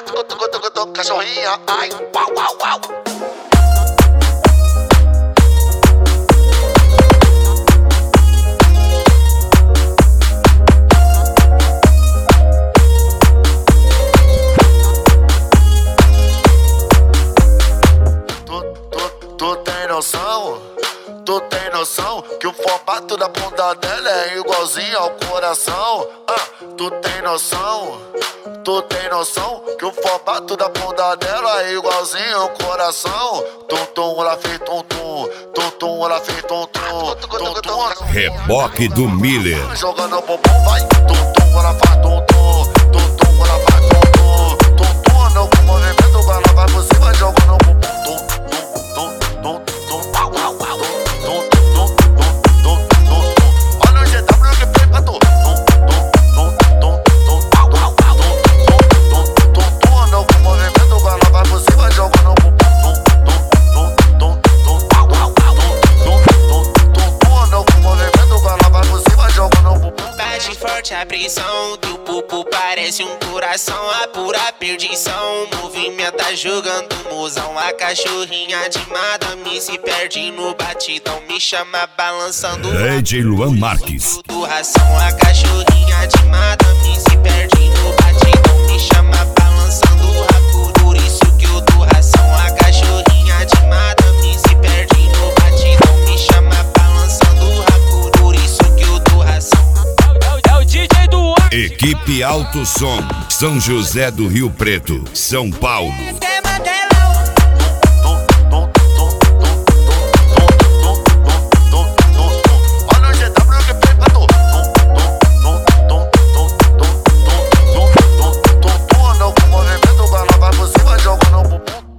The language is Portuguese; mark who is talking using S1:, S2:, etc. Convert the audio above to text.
S1: Cachorrinha, ai, uau, uau, uau. Tu tem noção que o formato da bunda dela é igualzinho ao coração? Tu tem noção que o formato da bunda dela é igualzinho ao coração? Tum-tum, ela fez tum-tum, tum-tum, ela fez tum-tum, tum-tum.
S2: Reboque do Miller.
S1: Jogando o bumbum, vai, tum-tum, ela faz tum-tum, tum-tum, ela faz tum-tum, tum-tum, anda com movimento, ela vai por cima jogando o bumbum,
S3: a prisão do pupu parece um coração, a pura perdição. Movimenta jogando mozão, a cachorrinha de madame se perde no batidão, me chama balançando.
S2: DJ Luan Marques.
S3: Do ração, a cachorrinha de madame se perde no batidão, me chama balançando o rabo, por isso que eu dou ração. A cachorrinha de madame se perde no batidão, me chama balançando o rabo, por isso que eu dou ração.
S2: Equipe Alto Som, São José do Rio Preto, São Paulo.